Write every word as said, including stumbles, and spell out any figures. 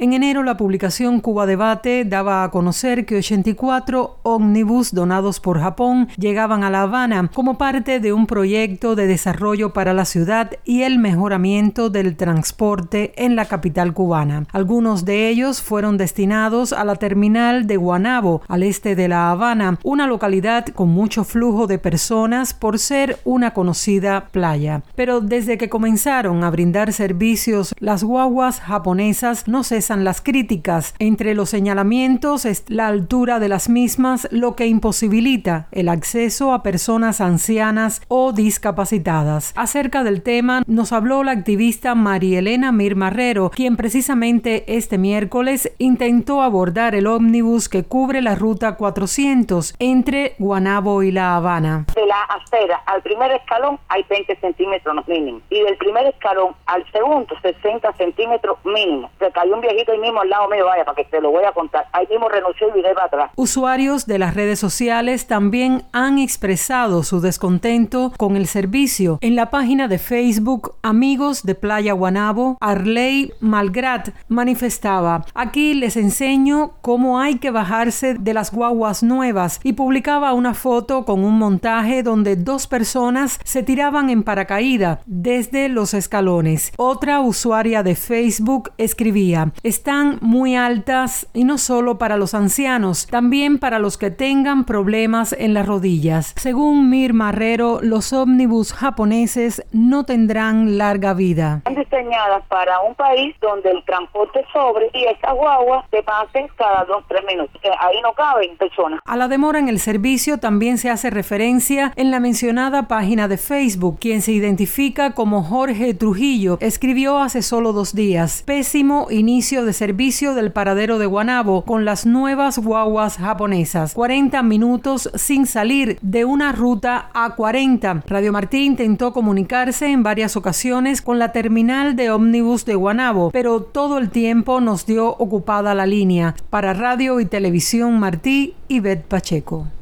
En enero, la publicación Cuba Debate daba a conocer que ochenta y cuatro ómnibus donados por Japón llegaban a La Habana como parte de un proyecto de desarrollo para la ciudad y el mejoramiento del transporte en la capital cubana. Algunos de ellos fueron destinados a la terminal de Guanabo, al este de La Habana, una localidad con mucho flujo de personas por ser una conocida playa. Pero desde que comenzaron a brindar servicios, las guaguas japonesas no cesan las críticas. Entre los señalamientos es la altura de las mismas, lo que imposibilita el acceso a personas ancianas o discapacitadas. Acerca del tema nos habló la activista María Elena Mir Marrero, quien precisamente este miércoles intentó abordar el ómnibus que cubre la ruta cuatrocientos entre Guanabo y La Habana. De la acera al primer escalón hay veinte centímetros mínimo y del primer escalón al segundo sesenta centímetros mínimo. Se cayó un viejito ahí mismo al lado mío, vaya, para que te lo voy a contar. Ahí mismo renunció y viré para atrás. Usuarios de las redes sociales también han expresado su descontento con el servicio. En la página de Facebook Amigos de Playa Guanabo, Arley Malgrat manifestaba: aquí les enseño cómo hay que bajarse de las guaguas nuevas, y publicaba una foto con un montaje donde dos personas se tiraban en paracaídas desde los escalones. Otra usuaria de Facebook escribía: están muy altas y no solo para los ancianos, también para los que tengan problemas en las rodillas. Según Mir Marrero, los ómnibus japoneses no tendrán larga vida. Están diseñadas para un país donde el transporte sobre y estas guaguas se pasen cada dos, tres minutos. Ahí no caben personas. A la demora en el servicio también se hace referencia en la mencionada página de Facebook. Quien se identifica como Jorge Trujillo escribió hace solo dos días: pésimo inicio de servicio del paradero de Guanabo con las nuevas guaguas japonesas. cuarenta minutos sin salir de una ruta A cuarenta. Radio Martí intentó comunicarse en varias ocasiones con la terminal de ómnibus de Guanabo, pero todo el tiempo nos dio ocupada la línea. Para Radio y Televisión Martí, Ivette Pacheco.